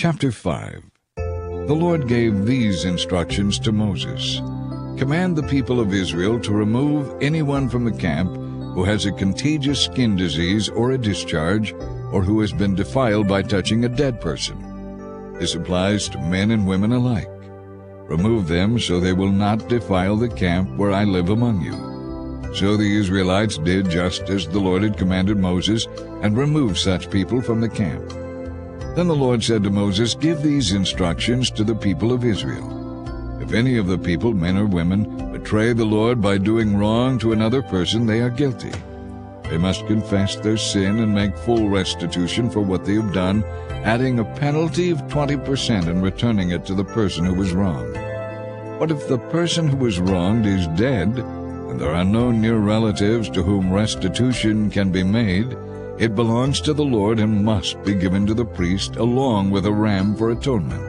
Chapter 5. The Lord gave these instructions to Moses. Command the people of Israel to remove anyone from the camp who has a contagious skin disease or a discharge, or who has been defiled by touching a dead person. This applies to men and women alike. Remove them so they will not defile the camp where I live among you. So the Israelites did just as the Lord had commanded Moses, and removed such people from the camp. Then the Lord said to Moses, Give these instructions to the people of Israel. If any of the people, men or women, betray the Lord by doing wrong to another person, they are guilty. They must confess their sin and make full restitution for what they have done, adding a penalty of 20% and returning it to the person who was wronged. But if the person who was wronged is dead, and there are no near relatives to whom restitution can be made, it belongs to the Lord and must be given to the priest along with a ram for atonement.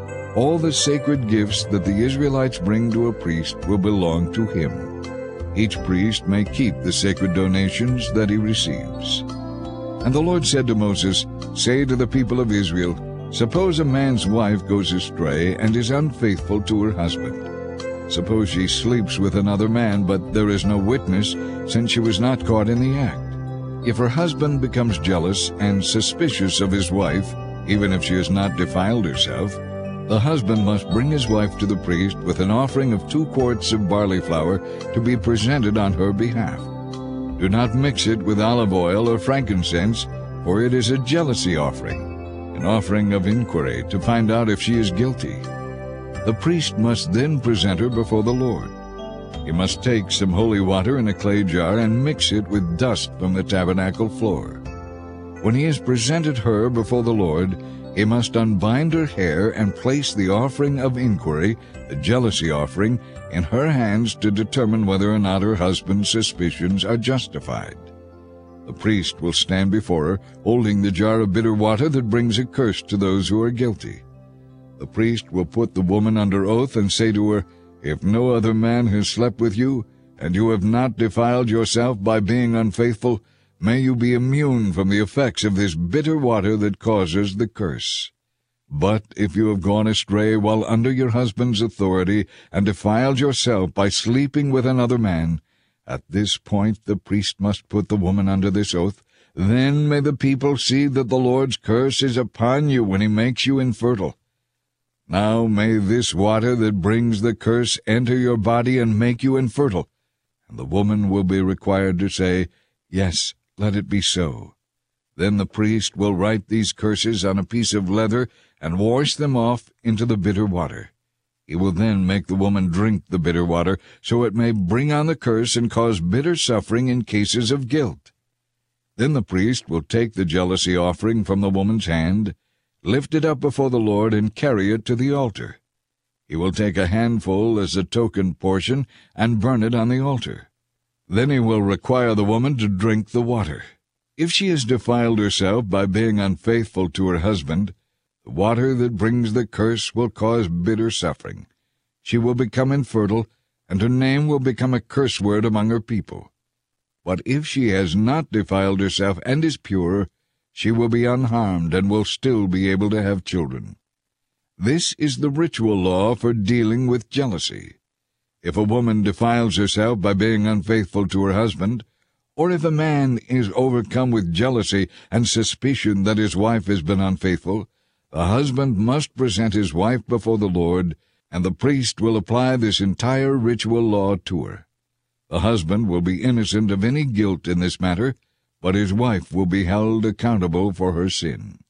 All the sacred gifts that the Israelites bring to a priest will belong to him. Each priest may keep the sacred donations that he receives. And the Lord said to Moses, Say to the people of Israel, Suppose a man's wife goes astray and is unfaithful to her husband. Suppose she sleeps with another man, but there is no witness, since she was not caught in the act. If her husband becomes jealous and suspicious of his wife, even if she has not defiled herself, the husband must bring his wife to the priest with an offering of 2 quarts of barley flour to be presented on her behalf. Do not mix it with olive oil or frankincense, for it is a jealousy offering, an offering of inquiry to find out if she is guilty. The priest must then present her before the Lord. He must take some holy water in a clay jar and mix it with dust from the tabernacle floor. When he has presented her before the Lord, he must unbind her hair and place the offering of inquiry, the jealousy offering, in her hands to determine whether or not her husband's suspicions are justified. The priest will stand before her, holding the jar of bitter water that brings a curse to those who are guilty. The priest will put the woman under oath and say to her, If no other man has slept with you, and you have not defiled yourself by being unfaithful, may you be immune from the effects of this bitter water that causes the curse. But if you have gone astray while under your husband's authority and defiled yourself by sleeping with another man, at this point the priest must put the woman under this oath. Then may the people see that the Lord's curse is upon you when he makes you infertile. Now may this water that brings the curse enter your body and make you infertile. And the woman will be required to say, Yes, let it be so. Then the priest will write these curses on a piece of leather and wash them off into the bitter water. He will then make the woman drink the bitter water, so it may bring on the curse and cause bitter suffering in cases of guilt. Then the priest will take the jealousy offering from the woman's hand, lift it up before the Lord, and carry it to the altar. He will take a handful as a token portion and burn it on the altar. Then he will require the woman to drink the water. If she has defiled herself by being unfaithful to her husband, the water that brings the curse will cause bitter suffering. She will become infertile, and her name will become a curse word among her people. But if she has not defiled herself and is pure, she will be unharmed and will still be able to have children. This is the ritual law for dealing with jealousy. If a woman defiles herself by being unfaithful to her husband, or if a man is overcome with jealousy and suspicion that his wife has been unfaithful, the husband must present his wife before the Lord, and the priest will apply this entire ritual law to her. The husband will be innocent of any guilt in this matter, but his wife will be held accountable for her sin.